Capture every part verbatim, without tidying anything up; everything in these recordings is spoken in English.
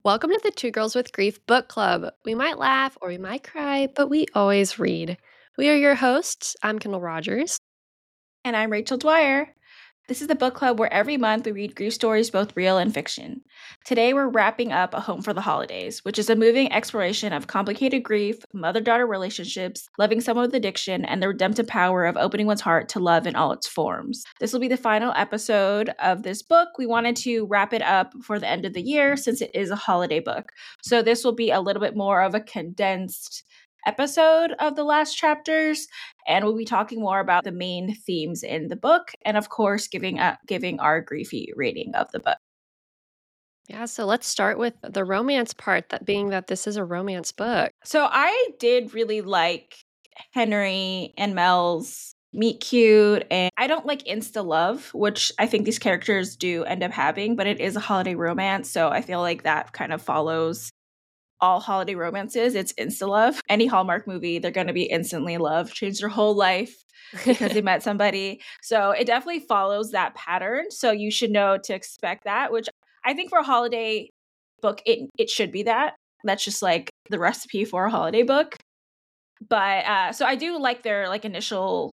Welcome to the Two Girls with Grief book club. We might laugh or we might cry, but we always read. We are your hosts. I'm Kendall Rogers. And I'm Rachel Dwyer. This is the book club where every month we read grief stories, both real and fiction. Today we're wrapping up A Home for the Holidays, which is a moving exploration of complicated grief, mother-daughter relationships, loving someone with addiction, and the redemptive power of opening one's heart to love in all its forms. This will be the final episode of this book. We wanted to wrap it up for the end of the year since it is a holiday book. So this will be a little bit more of a condensed episode of the last chapters, and we'll be talking more about the main themes in the book, and of course giving uh, giving our griefy rating of the book. Yeah, so let's start with the romance part, that being that this is a romance book. So I did really like Henry and Mel's meet cute, and I don't like insta love, which I think these characters do end up having, but it is a holiday romance, so I feel like that kind of follows all holiday romances. It's insta love. Any Hallmark movie, they're going to be instantly in love, change their whole life because they met somebody. So it definitely follows that pattern. So you should know to expect that, which I think for a holiday book, it it should be that. That's just like the recipe for a holiday book. But uh, so I do like their like initial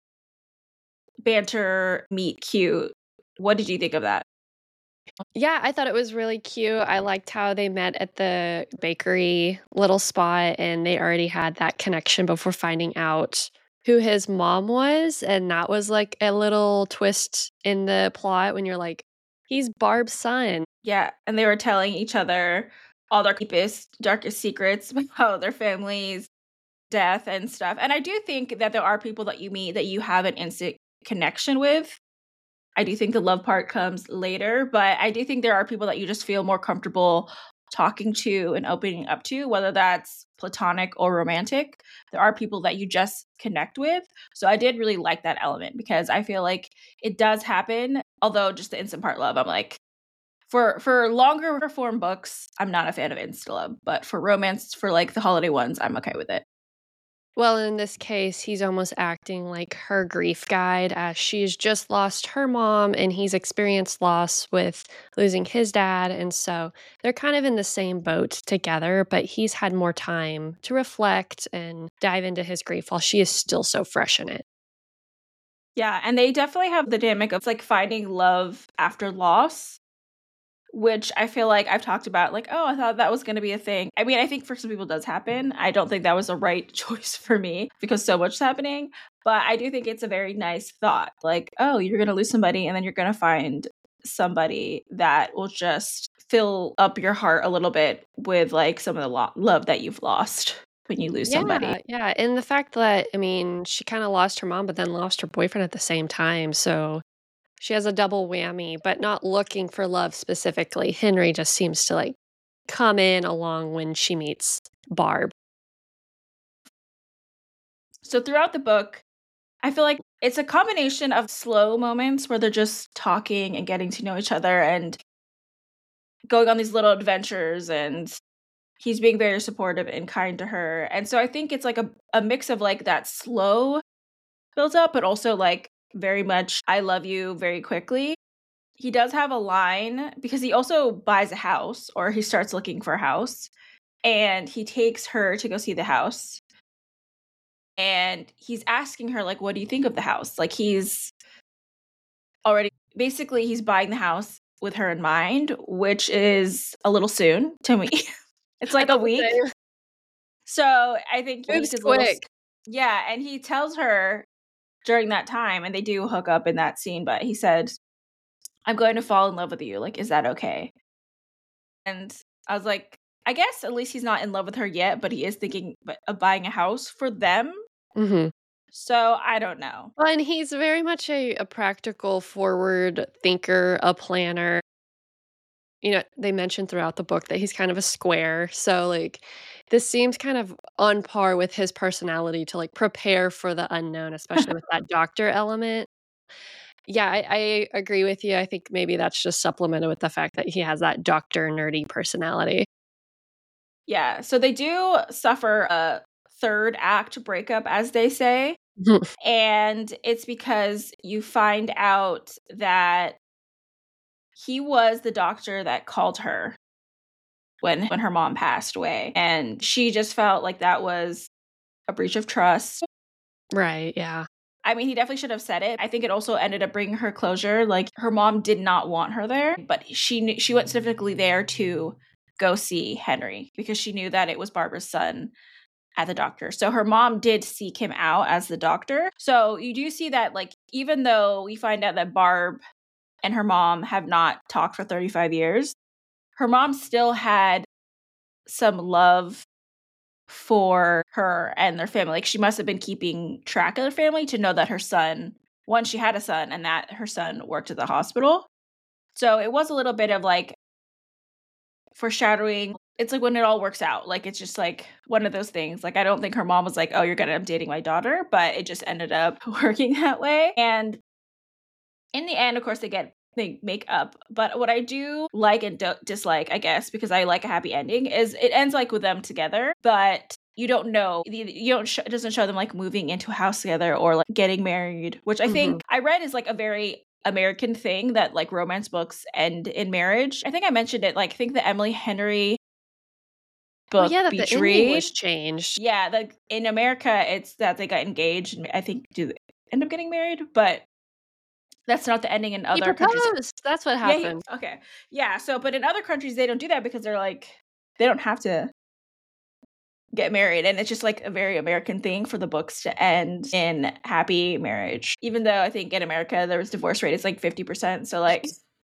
banter, meet cute. What did you think of that? Yeah, I thought it was really cute. I liked how they met at the bakery little spot and they already had that connection before finding out who his mom was. And that was like a little twist in the plot when you're like, he's Barb's son. Yeah, and they were telling each other all their deepest, darkest secrets about their families, death, and stuff. And I do think that there are people that you meet that you have an instant connection with. I do think the love part comes later, but I do think there are people that you just feel more comfortable talking to and opening up to, whether that's platonic or romantic. There are people that you just connect with. So I did really like that element because I feel like it does happen, although just the instant part love, I'm like, for for longer form books, I'm not a fan of insta love, but for romance, for like the holiday ones, I'm okay with it. Well, in this case, he's almost acting like her grief guide as she's just lost her mom and he's experienced loss with losing his dad. And so they're kind of in the same boat together, but he's had more time to reflect and dive into his grief while she is still so fresh in it. Yeah, and they definitely have the dynamic of like finding love after loss, which I feel like I've talked about, like, oh, I thought that was going to be a thing. I mean, I think for some people it does happen. I don't think that was the right choice for me because so much is happening. But I do think it's a very nice thought. Like, oh, you're going to lose somebody and then you're going to find somebody that will just fill up your heart a little bit with like some of the lo- love that you've lost when you lose somebody. Yeah, yeah. And the fact that, I mean, she kind of lost her mom, but then lost her boyfriend at the same time. So she has a double whammy, but not looking for love specifically. Henry just seems to like come in along when she meets Barb. So throughout the book, I feel like it's a combination of slow moments where they're just talking and getting to know each other and going on these little adventures, and he's being very supportive and kind to her. And so I think it's like a, a mix of like that slow build up, but also like very much I love you very quickly. He does have a line because he also buys a house, or he starts looking for a house, and he takes her to go see the house. And he's asking her, like, what do you think of the house? Like, he's already basically he's buying the house with her in mind, which is a little soon to me. It's like a week. So I think a Moves week is a little quick. yeah, and he tells her during that time, and they do hook up in that scene, but he said, I'm going to fall in love with you. Like, is that okay? And I was like, I guess at least he's not in love with her yet, but he is thinking of buying a house for them. Mm-hmm. So I don't know. Well, and he's very much a, a practical, forward thinker, a planner. You know, they mentioned throughout the book that he's kind of a square. So, like, this seems kind of on par with his personality to, like, prepare for the unknown, especially with that doctor element. Yeah, I, I agree with you. I think maybe that's just supplemented with the fact that he has that doctor nerdy personality. Yeah, so they do suffer a third act breakup, as they say. And it's because you find out that he was the doctor that called her when when her mom passed away. And she just felt like that was a breach of trust. Right, yeah. I mean, he definitely should have said it. I think it also ended up bringing her closure. Like, her mom did not want her there, but she knew, she went specifically there to go see Henry because she knew that it was Barbara's son at the doctor. So her mom did seek him out as the doctor. So you do see that, like, even though we find out that Barb and her mom have not talked for thirty-five years, her mom still had some love for her and their family. Like, she must have been keeping track of their family to know that her son, one, she had a son and that her son worked at the hospital. So it was a little bit of like foreshadowing. It's like when it all works out. Like, it's just like one of those things. Like, I don't think her mom was like, oh, you're going to end up dating my daughter, but it just ended up working that way. And in the end, of course, they get they make up. But what I do like and do- dislike, I guess, because I like a happy ending, is it ends like with them together, but you don't know, you don't, sh- it doesn't show them like moving into a house together or like getting married, which I think Mhm. I read is like a very American thing that like romance books end in marriage. I think I mentioned it, like I think the Emily Henry Well, book yeah, that the Beach ending Read. was changed. Yeah, like in America, it's that they got engaged and I think do they end up getting married, but that's not the ending in He other countries. proposed, that's what Yeah, he, happened. okay. Yeah, so but in other countries they don't do that because they're like they don't have to get married, and it's just like a very American thing for the books to end in happy marriage. Even though I think in America there was divorce rate is like fifty percent, so like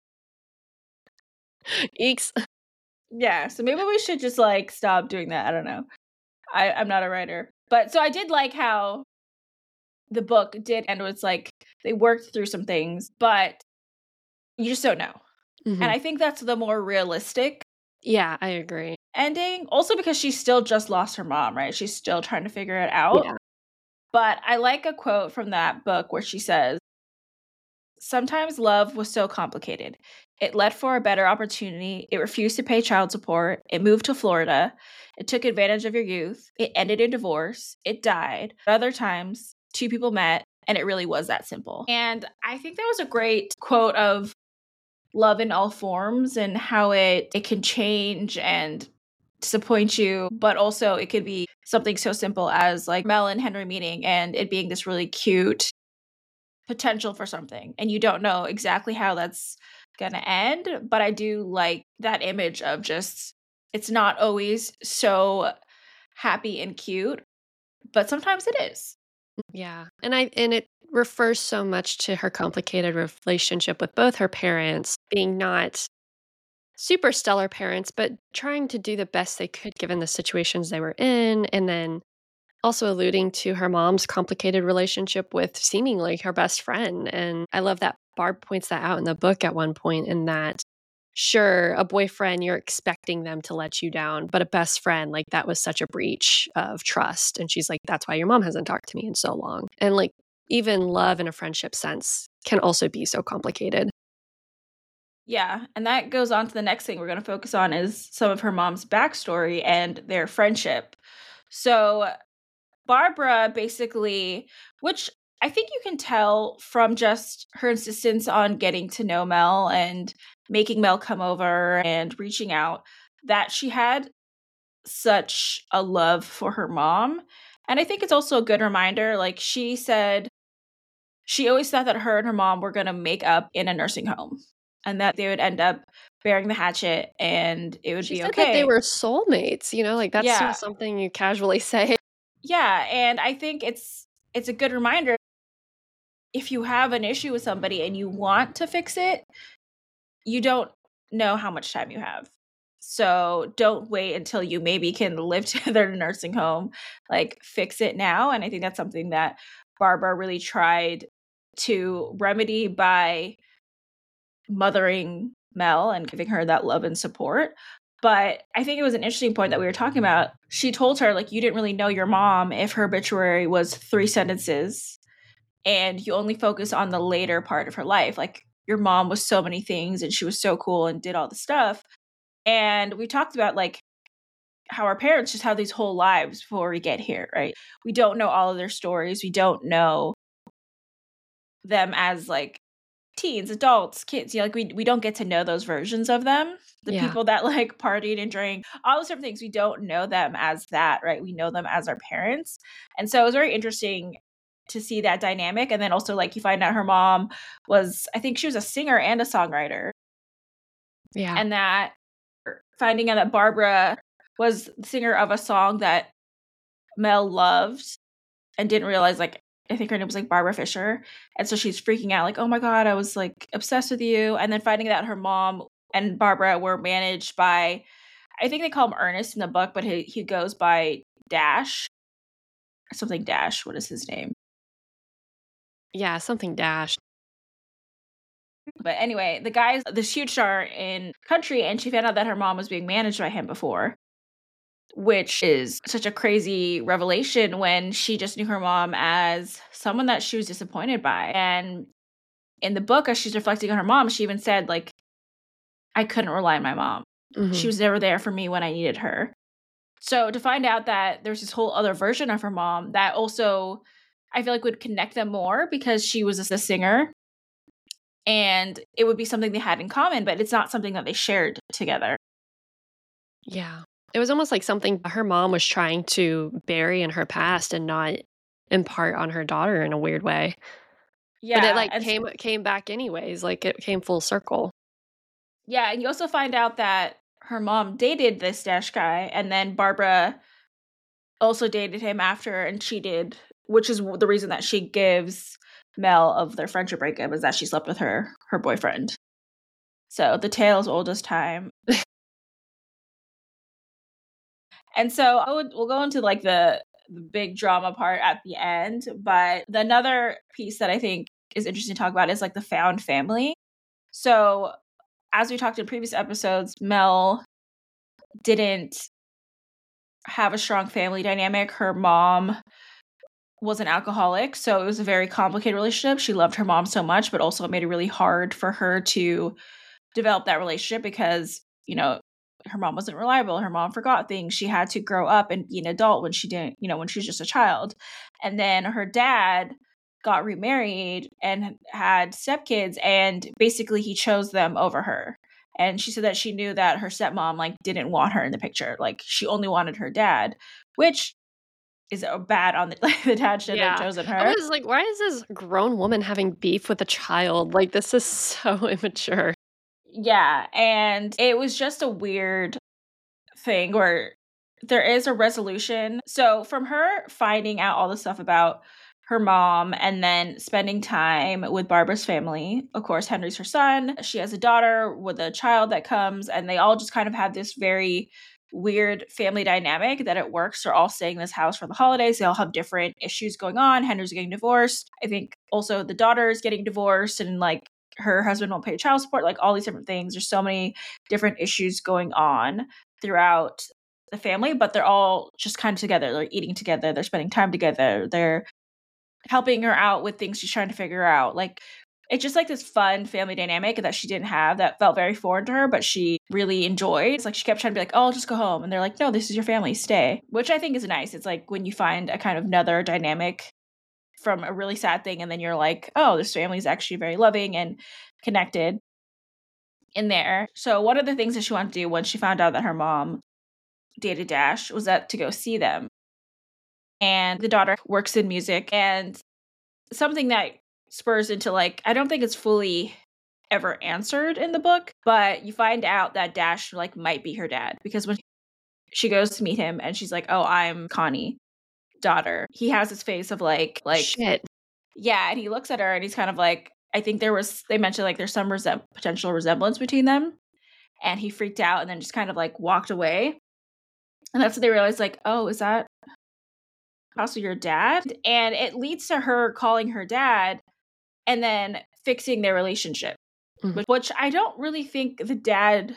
Eeks. yeah, so maybe we should just like stop doing that. I don't know. I I'm not a writer. But so I did like how the book did end. It's like they worked through some things, but you just don't know. Mhm. And I think that's the more realistic Yeah, I agree. ending. Also because she still just lost her mom, right? She's still trying to figure it out. Yeah. But I like a quote from that book where she says, sometimes love was so complicated. It led for a better opportunity. It refused to pay child support. It moved to Florida. It took advantage of your youth. It ended in divorce. It died. Other times, two people met, and it really was that simple. And I think that was a great quote of love in all forms and how it it can change and disappoint you, but also it could be something so simple as like Mel and Henry meeting and it being this really cute potential for something, and you don't know exactly how that's gonna end. But I do like that image of just it's not always so happy and cute, but sometimes it is. Yeah. And I and it refers so much to her complicated relationship with both her parents being not super stellar parents, but trying to do the best they could given the situations they were in. And then also alluding to her mom's complicated relationship with seemingly her best friend. And I love that Barb points that out in the book at one point, in that, sure, a boyfriend, you're expecting them to let you down, but a best friend, like that was such a breach of trust. And she's like, that's why your mom hasn't talked to me in so long. And like, even love in a friendship sense can also be so complicated. Yeah, and that goes on to the next thing we're going to focus on is some of her mom's backstory and their friendship. So Barbara basically, which I think you can tell from just her insistence on getting to know Mel and making Mel come over and reaching out, that she had such a love for her mom. And I think it's also a good reminder. Like, she said, she always thought that her and her mom were going to make up in a nursing home and that they would end up bearing the hatchet and it would She be said that they okay. were soulmates, you know, like that's Yeah. not something you casually say. Yeah, and I think it's it's a good reminder, if you have an issue with somebody and you want to fix it, you don't know how much time you have. So don't wait until you maybe can live together in a nursing home. Like, fix it now. And I think that's something that Barbara really tried to remedy by mothering Mel and giving her that love and support. But I think it was an interesting point that we were talking about. She told her, like, you didn't really know your mom if her obituary was three sentences and you only focus on the later part of her life. Like, your mom was so many things and she was so cool and did all the stuff. And we talked about like how our parents just have these whole lives before we get here, right? We don't know all of their stories. We don't know them as like teens, adults, kids, you know, like we we don't get to know those versions of them. The Yeah. people that like partied and drank, all those different things, we don't know them as that, right? We know them as our parents. And so it was very interesting to see that dynamic. And then also like you find out her mom was, I think she was a singer and a songwriter. Yeah. And that finding out that Barbara was the singer of a song that Mel loved and didn't realize, like, I think her name was like Barbara Fisher. And so she's freaking out, like, oh my God, I was like obsessed with you. And then finding out her mom and Barbara were managed by, I think they call him Ernest in the book, but he, he goes by Dash. Something Dash. What is his name? Yeah, something Dash. But anyway, the guy's this huge star in country, and she found out that her mom was being managed by him before, which is such a crazy revelation when she just knew her mom as someone that she was disappointed by. And in the book, as she's reflecting on her mom, she even said, like, I couldn't rely on my mom. Mhm. She was never there for me when I needed her. So to find out that there's this whole other version of her mom that also I feel like would connect them more because she was a singer and it would be something they had in common, but it's not something that they shared together. Yeah. It was almost like something her mom was trying to bury in her past and not impart on her daughter in a weird way. But it, Yeah, like, and s came came back anyways, like, it came full circle. yeah, and you also find out that her mom dated this Dash guy, and then Barbara also dated him after and cheated, which is w the reason that she gives Mel of their friendship breakup is that she slept with her her boyfriend. So the tale is old as time. And so I would we'll go into like the the big drama part at the end, but the another piece that I think is interesting to talk about is like the found family. So as we talked in previous episodes, Mel didn't have a strong family dynamic. Her mom was an alcoholic, so it was a very complicated relationship. She loved her mom so much, but also it made it really hard for her to develop that relationship because, you know, her mom wasn't reliable. Her mom forgot things. She had to grow up and be an adult when she didn't, you know, when she was just a child. And then her dad got remarried and had stepkids, and basically he chose them over her. And she said that she knew that her stepmom like didn't want her in the picture. Like she only wanted her dad, which is uh, bad on the like the dad should have Yeah. chosen I her. was like, "Why is this grown woman having beef with a child? Like, this is so immature." Yeah, and it was just a weird thing where there is a resolution. So from her finding out all the stuff about her mom and then spending time with Barbara's family. Of course, Henry's her son. She has a daughter with a child that comes, and they all just kind of have this very weird family dynamic that it works. They're all staying in this house for the holidays. They all have different issues going on. Henry's getting divorced. I think also the daughter is getting divorced, and like her husband won't pay child support, like all these different things. There's so many different issues going on throughout the family, but they're all just kind of together. They're eating together, they're spending time together, they're helping her out with things she's trying to figure out. Like it's just like this fun family dynamic that she didn't have that felt very foreign to her, but she really enjoyed. It's like she kept trying to be like, oh, I'll just go home. And they're like, no, this is your family, stay. Which I think is nice. It's like when you find a kind of another dynamic from a really sad thing, and then you're like, oh, this family is actually very loving and connected in there. So one of the things that she wanted to do when she found out that her mom dated Dash was that to go see them. And the daughter works in music, and something that spurs into like, I don't think it's fully ever answered in the book, but you find out that Dash like might be her dad because when she goes to meet him and she's like, oh, I'm Connie, daughter, he has this face of like, like, Shit. yeah. And he looks at her and he's kind of like, I think there was, they mentioned like there's some resem- potential resemblance between them. And he freaked out and then just kind of like walked away. And that's when they realized, like, oh, is that possibly your dad? And it leads to her calling her dad and then fixing their relationship, Mhm. which, which I don't really think the dad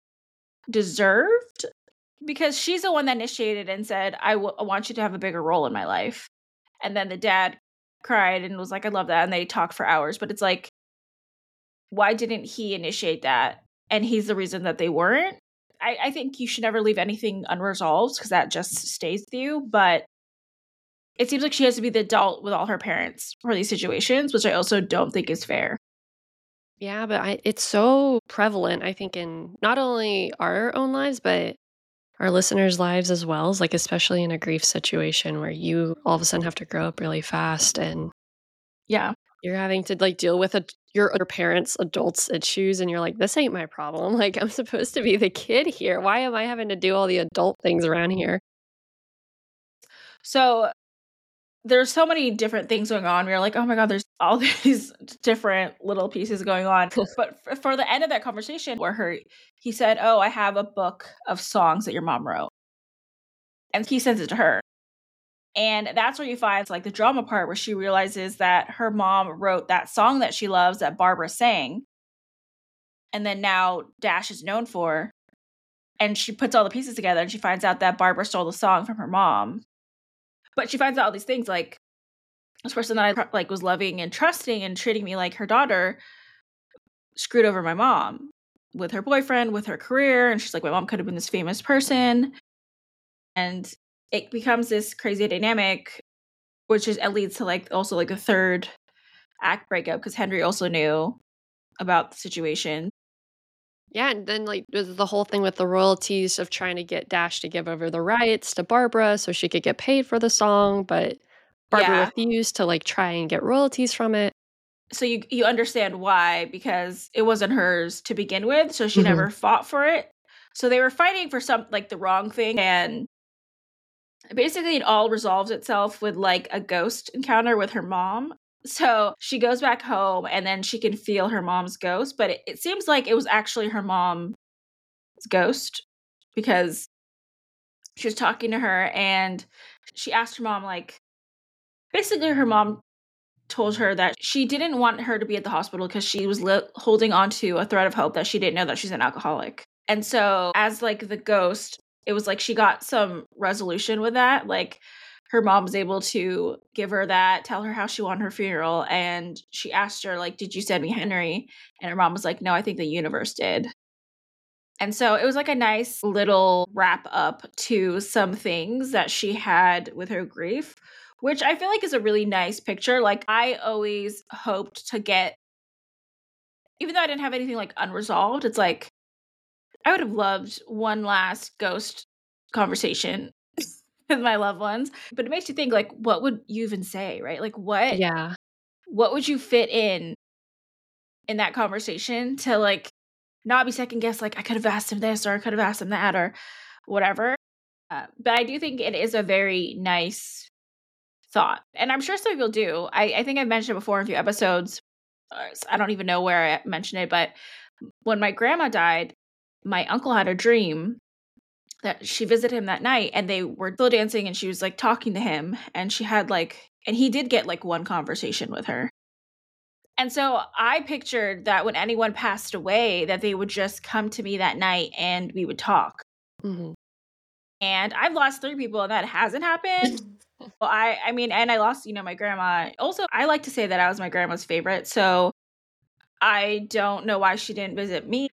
deserved because she's the one that initiated and said, I, w- I want you to have a bigger role in my life. And then the dad cried and was like, I love that. And they talked for hours. But it's like, why didn't he initiate that? And he's the reason that they weren't. I, I think you should never leave anything unresolved because that just stays with you. But it seems like she has to be the adult with all her parents for these situations, which I also don't think is fair. Yeah, but I it's so prevalent, I think, in not only our own lives, but our listeners' lives as well, like, especially in a grief situation where you all of a sudden have to grow up really fast and Yeah. you're having to, like, deal with a your other parents' adults' issues, and you're like, "This ain't my problem." Like, I'm supposed to be the kid here. Why am I having to do all the adult things around here? So there's so many different things going on. We're like, oh my God, there's all these different little pieces going on. But f- for the end of that conversation, where her he said, "Oh, I have a book of songs that your mom wrote," and he sends it to her. And that's where you find like the drama part where she realizes that her mom wrote that song that she loves that Barbara sang, and then now Dash is known for. And she puts all the pieces together and she finds out that Barbara stole the song from her mom. But she finds out all these things like this person that I like was loving and trusting and treating me like her daughter screwed over my mom with her boyfriend, with her career. And she's like, my mom could have been this famous person. And it becomes this crazy dynamic, which is it leads to like also like a third act breakup because Henry also knew about the situation. Yeah, and then, like, there's the whole thing with the royalties of trying to get Dash to give over the rights to Barbara so she could get paid for the song, but Barbara Yeah. refused to, like, try and get royalties from it. So you you understand why, because it wasn't hers to begin with, so she Mhm. never fought for it. So they were fighting for some like the wrong thing, and basically it all resolves itself with like a ghost encounter with her mom. So she goes back home and then she can feel her mom's ghost, but it, it seems like it was actually her mom's ghost because she was talking to her and she asked her mom like basically her mom told her that she didn't want her to be at the hospital because she was li- holding on to a thread of hope that she didn't know that she's an alcoholic. And so, as like the ghost, it was like she got some resolution with that. Like her mom was able to give her that, tell her how she won her funeral, and she asked her like, "Did you send me Henry?" And her mom was like, "No, I think the universe did." And so it was like a nice little wrap up to some things that she had with her grief, which I feel like is a really nice picture. Like I always hoped to get, even though I didn't have anything like unresolved, it's like I would have loved one last ghost conversation with my loved ones. But it makes you think like what would you even say, right? Like what Yeah. what would you fit in in that conversation to like not be second guessed like I could have asked him this or I could have asked him that or whatever. Uh, but I do think it is a very nice thought. And I'm sure some people do. I, I think I've mentioned it before in a few episodes. Uh, I don't even know where I mentioned it, but when my grandma died, my uncle had a dream that she visited him that night and they were still dancing and she was like talking to him and she had like, and he did get like one conversation with her. And so I pictured that when anyone passed away, that they would just come to me that night and we would talk. Mhm. And I've lost three people and that hasn't happened. Well, I I mean, and I lost, you know, my grandma. Also, I like to say that I was my grandma's favorite, so I don't know why she didn't visit me.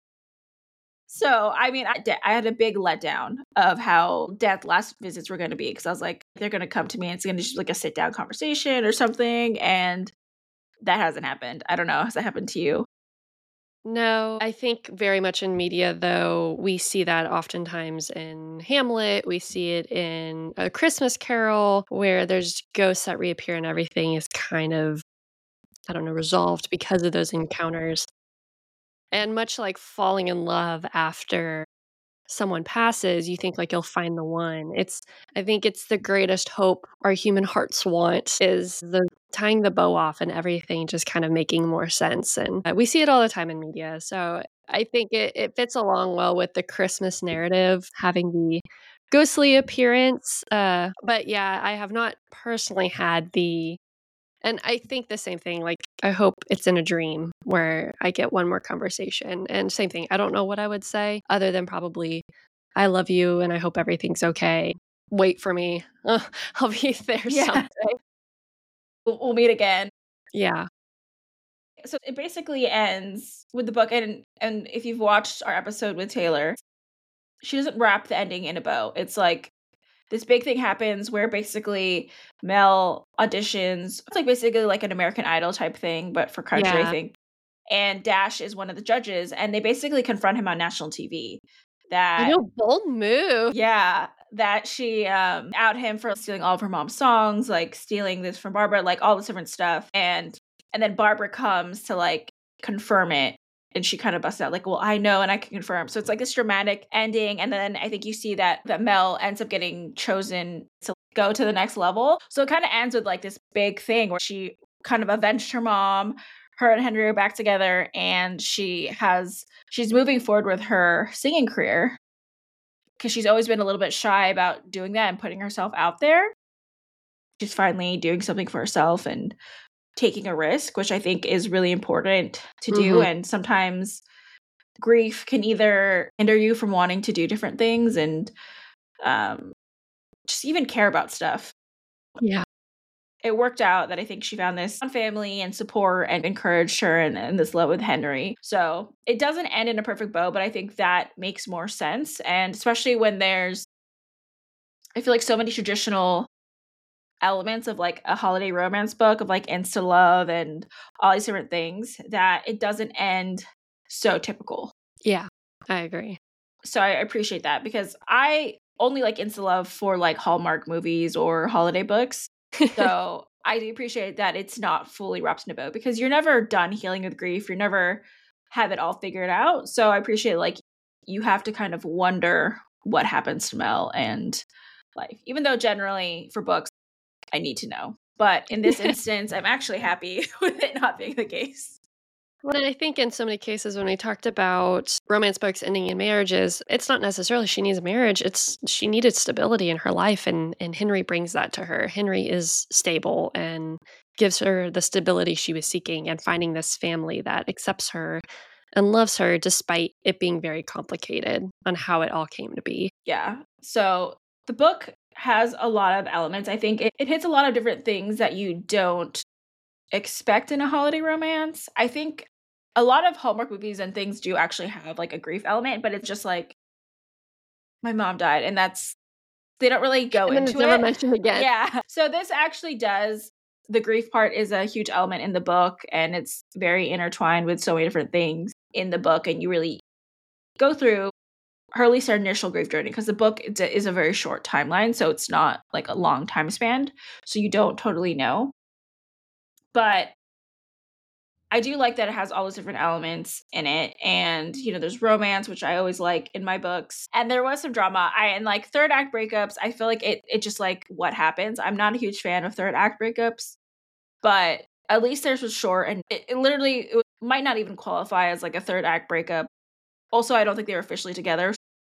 So, I mean, I, de- I had a big letdown of how death last visits were going to be because I was like, they're going to come to me and it's going to just be like a sit down conversation or something, and that hasn't happened. I don't know. Has that happened to you? No, I think very much in media, though, we see that oftentimes in Hamlet. We see it in A Christmas Carol, where there's ghosts that reappear and everything is kind of, I don't know, resolved because of those encounters. And much like falling in love after someone passes, you think like you'll find the one. It's I think it's the greatest hope our human hearts want is the tying the bow off and everything just kind of making more sense. And uh, we see it all the time in media. So I think it, it fits along well with the Christmas narrative, having the ghostly appearance. Uh, but yeah, I have not personally had the and I think the same thing, like, I hope it's in a dream where I get one more conversation, and same thing, I don't know what I would say other than probably, "I love you, and I hope everything's okay. Wait for me. I'll be there Yeah. someday." We'll, we'll meet again. Yeah. So it basically ends with the book, and and if you've watched our episode with Taylor, she doesn't wrap the ending in a bow. It's like this big thing happens where basically Mel auditions. It's like basically like an American Idol type thing, but for country, I Yeah. think. and Dash is one of the judges, and they basically confront him on national T V I that know, bold move. yeah, that she um out him for stealing all of her mom's songs, like stealing this from Barbara, like all this different stuff. And and then Barbara comes to like confirm it. And she kind of busts out like, well, I know and I can confirm. So it's like this dramatic ending. And then I think you see that that Mel ends up getting chosen to go to the next level. So it kind of ends with like this big thing where she kind of avenged her mom. Her and Henry are back together, and she has she's moving forward with her singing career because she's always been a little bit shy about doing that and putting herself out there. She's finally doing something for herself and taking a risk, which I think is really important to do. Mhm. And sometimes grief can either hinder you from wanting to do different things and um, just even care about stuff. Yeah. It worked out that I think she found this family and support and encouraged her and, and this love with Henry. So it doesn't end in a perfect bow, but I think that makes more sense. And especially when there's, I feel like so many traditional elements of like a holiday romance book of like insta love and all these different things that it doesn't end so typical. Yeah, I agree. So I appreciate that because I only like insta love for like Hallmark movies or holiday books. So I do appreciate that it's not fully wrapped in a bow because you're never done healing with grief. You're never have it all figured out. So I appreciate like you have to kind of wonder what happens to Mel and life, even though generally for books, I need to know. But in this instance, I'm actually happy with it not being the case. Well, and I think in so many cases when we talked about romance books ending in marriages, it's not necessarily she needs a marriage. It's she needed stability in her life, and and Henry brings that to her. Henry is stable and gives her the stability she was seeking and finding this family that accepts her and loves her despite it being very complicated on how it all came to be. Yeah. So the book has a lot of elements. I think it, it hits a lot of different things that you don't expect in a holiday romance. I think a lot of Hallmark movies and things do actually have like a grief element, but it's just like my mom died, and that's they don't really go And then into it's never it. mentioned again. Yeah. So this actually does the grief part is a huge element in the book, and it's very intertwined with so many different things in the book, and you really go through her at least her initial grief journey because the book is a very short timeline, so it's not like a long time span, so you don't totally know. But I do like that it has all those different elements in it. And, you know, there's romance, which I always like in my books. And there was some drama. I and like third act breakups, I feel like it it just like what happens. I'm not a huge fan of third act breakups, but at least theirs was short and it, it literally it might not even qualify as like a third act breakup. Also, I don't think they were officially together.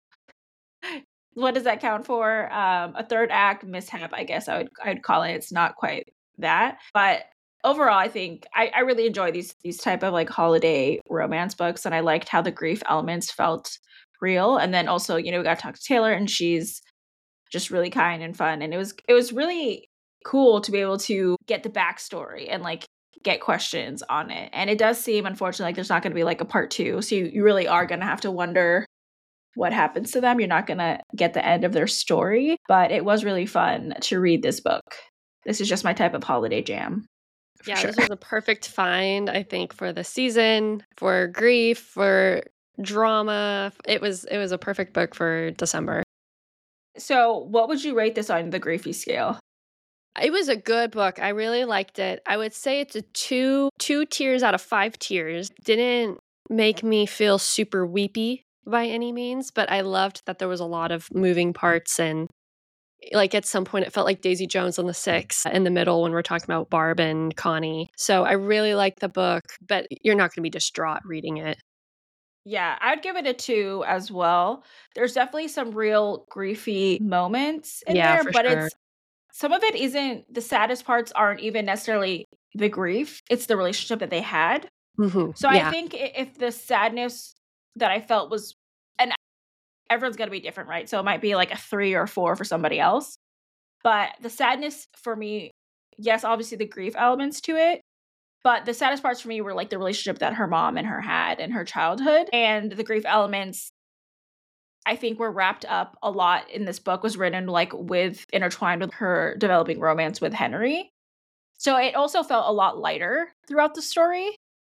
What does that count for? Um, a third act mishap, I guess I would I would call it. It's not quite that, but overall, I think I, I really enjoy these these type of like holiday romance books, and I liked how the grief elements felt real. And then also, you know, we got to talk to Taylor, and she's just really kind and fun, and it was it was really cool to be able to get the backstory and like get questions on it. And it does seem, unfortunately, like there's not going to be like a part two, so you, you really are going to have to wonder what happens to them. You're not going to get the end of their story, but it was really fun to read this book. This is just my type of holiday jam. Yeah, sure. This was a perfect find, I think, for the season, for grief, for drama. It was it was a perfect book for December. So, what would you rate this on the griefy scale? It was a good book. I really liked it. I would say it's a two two tiers out of five tiers. Didn't make me feel super weepy by any means, but I loved that there was a lot of moving parts, and like at some point it felt like Daisy Jones on the Six in the middle when we're talking about Barb and Connie. So I really liked the book, but you're not going to be distraught reading it. Yeah, I'd give it a two as well. There's definitely some real griefy moments in Yeah, there, for but sure. it's some of it isn't the saddest parts aren't even necessarily the grief, it's the relationship that they had. Mm-hmm. So I Yeah. think i- if the sadness that I felt was, and everyone's going to be different, right? So it might be like a three or a four for somebody else. But the sadness for me, yes, obviously the grief elements to it. But the saddest parts for me were like the relationship that her mom and her had in her childhood. And the grief elements, I think, were wrapped up a lot in this book, was written like with intertwined with her developing romance with Henry. So it also felt a lot lighter throughout the story,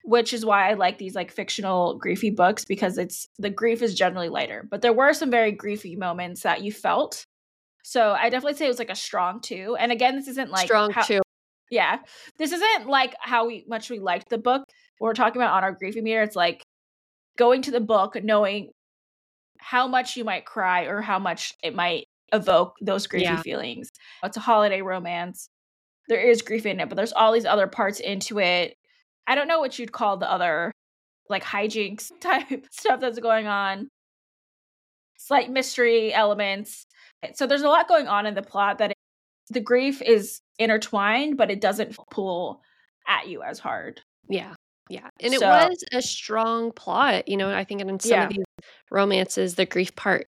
which is why I like these like fictional griefy books, because it's the grief is generally lighter. But there were some very griefy moments that you felt. So I definitely say it was like a strong two. And again, this isn't like Strong how too. yeah. This isn't like how we much we liked the book. When we're talking about on our griefy meter, it's like going to the book knowing how much you might cry or how much it might evoke those griefy Yeah. feelings. It's a holiday romance. There is grief in it, but there's all these other parts into it. I don't know what you'd call the other like hijinks type stuff that's going on. Slight mystery elements. So there's a lot going on in the plot that it, the grief is intertwined, but it doesn't pull at you as hard. Yeah. Yeah. And it So was a strong plot. You know, I think in some yeah, of these romances, the grief part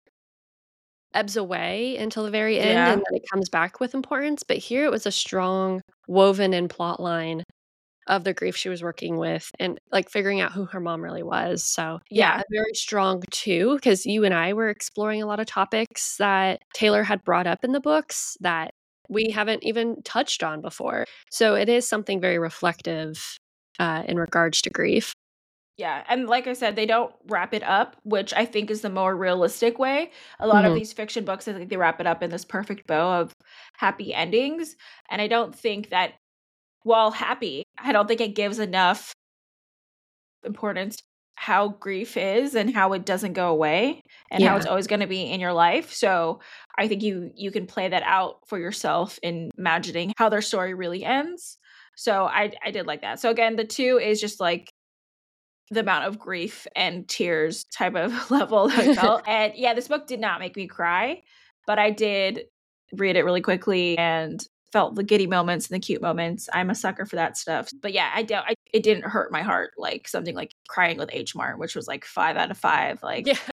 ebbs away until the very end yeah, and then it comes back with importance. But here it was a strong, woven in plot line of the grief she was working with and like figuring out who her mom really was. So, yeah, yeah, a very strong too, because you and I were exploring a lot of topics that Taylor had brought up in the books that we haven't even touched on before. So, it is something very reflective uh, in regards to grief. yeah. And like I said, they don't wrap it up, which I think is the more realistic way. A lot of Mhm. these fiction books, I think they wrap it up in this perfect bow of happy endings. And I don't think that, while happy, I don't think it gives enough importance to how grief is and how it doesn't go away and how Yeah. it's always going to be in your life. So I think you you can play that out for yourself in imagining how their story really ends. So I I did like that. So again, the two is just like the amount of grief and tears type of level that I felt. And yeah, this book did not make me cry, but I did read it really quickly and felt the giddy moments and the cute moments. I'm a sucker for that stuff. But yeah, I don't I, it didn't hurt my heart like something like Crying with H Mart, which was like five out of five. Like, Yeah.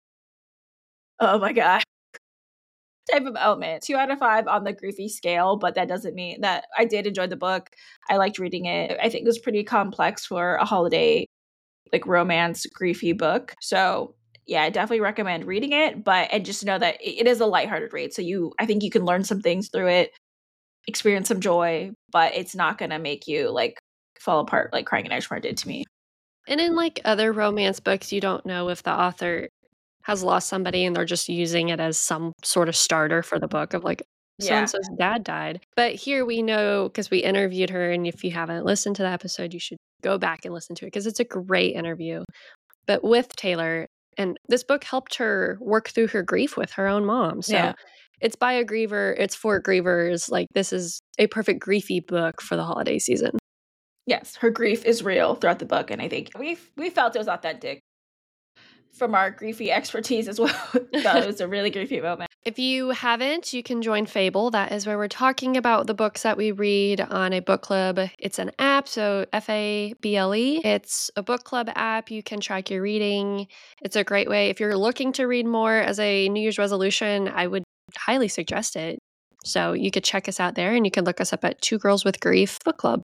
oh my God. Type of element. Two out of five on the griefy scale, but that doesn't mean that I did enjoy the book. I liked reading it. I think it was pretty complex for a holiday like romance griefy book. So yeah, I definitely recommend reading it, but and just know that it, it is a lighthearted read. So you I think you can learn some things through it, experience some joy, but it's not gonna make you like fall apart like Crying in Ashmore did to me. And in like other romance books, you don't know if the author has lost somebody and they're just using it as some sort of starter for the book of like so and Yeah. so's dad died. But here we know because we interviewed her. And if you haven't listened to the episode, you should go back and listen to it because it's a great interview. But with Taylor, and this book helped her work through her grief with her own mom. So Yeah. it's by a griever, it's for grievers. Like this is a perfect griefy book for the holiday season. Yes, her grief is real throughout the book, and I think we we felt it was authentic from our griefy expertise as well. Thought it was a really griefy moment. If you haven't, you can join Fable. That is where we're talking about the books that we read on a book club. It's an app, so F A B L E. It's a book club app. You can track your reading. It's a great way. If you're looking to read more as a New Year's resolution, I would highly suggest it. So you could check us out there and you can look us up at Two Girls with Grief Book Club.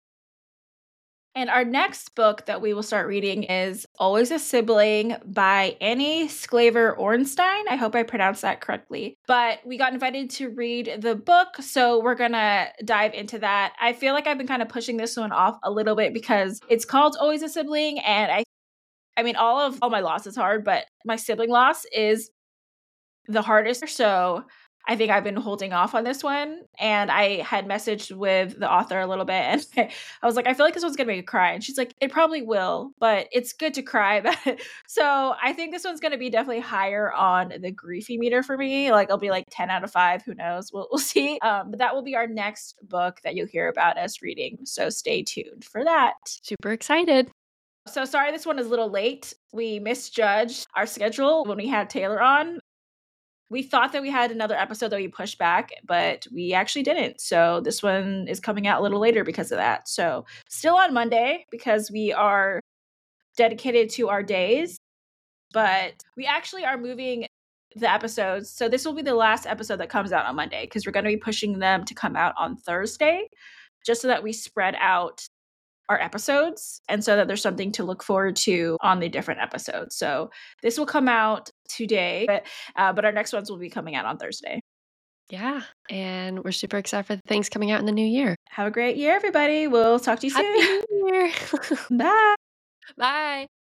And our next book that we will start reading is Always a Sibling by Annie Sclaver Ornstein. I hope I pronounced that correctly. But we got invited to read the book, so we're going to dive into that. I feel like I've been kind of pushing this one off a little bit because it's called Always a Sibling, and I I mean all of all my loss is hard, but my sibling loss is the hardest. So I think I've been holding off on this one. And I had messaged with the author a little bit and I was like, I feel like this one's going to make me cry. And she's like, it probably will, but it's good to cry about it. So I think this one's going to be definitely higher on the griefy meter for me. Like it'll be like ten out of five. Who knows? We'll, we'll see. Um, but that will be our next book that you'll hear about us reading. So stay tuned for that. Super excited. So sorry, this one is a little late. We misjudged our schedule when we had Taylor on. We thought that we had another episode that we pushed back, but we actually didn't. So this one is coming out a little later because of that. So still on Monday because we are dedicated to our days, but we actually are moving the episodes. So this will be the last episode that comes out on Monday because we're going to be pushing them to come out on Thursday just so that we spread out our episodes and so that there's something to look forward to on the different episodes. So this will come out today, but uh, but our next ones will be coming out on Thursday. Yeah. And we're super excited for the things coming out in the new year. Have a great year, everybody. We'll talk to you Happy soon. New Year. Bye. Bye.